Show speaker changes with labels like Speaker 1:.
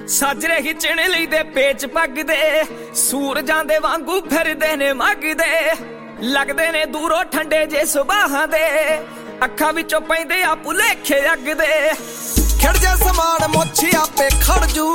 Speaker 1: ਸਾਜਰੇ ਖਿੱਚਣ ਲਈ ਦੇ ਪੇਚ ਪੱਗਦੇ ਸੂਰਜਾਂ ਦੇ ਵਾਂਗੂ ਫਿਰਦੇ ਨੇ ਮੱਗਦੇ ਲੱਗਦੇ ਨੇ ਦੂਰੋਂ ਠੰਡੇ ਜੇ ਸੁਬਾਹਾਂ ਦੇ ਅੱਖਾਂ ਵਿੱਚੋਂ ਪੈਂਦੇ ਆ ਭੁਲੇਖੇ ਅੱਗ ਦੇ
Speaker 2: ਖਿੜ ਜਾ ਸਮਾਨ ਮੋਛੀ ਆਪੇ ਖੜ ਜੂ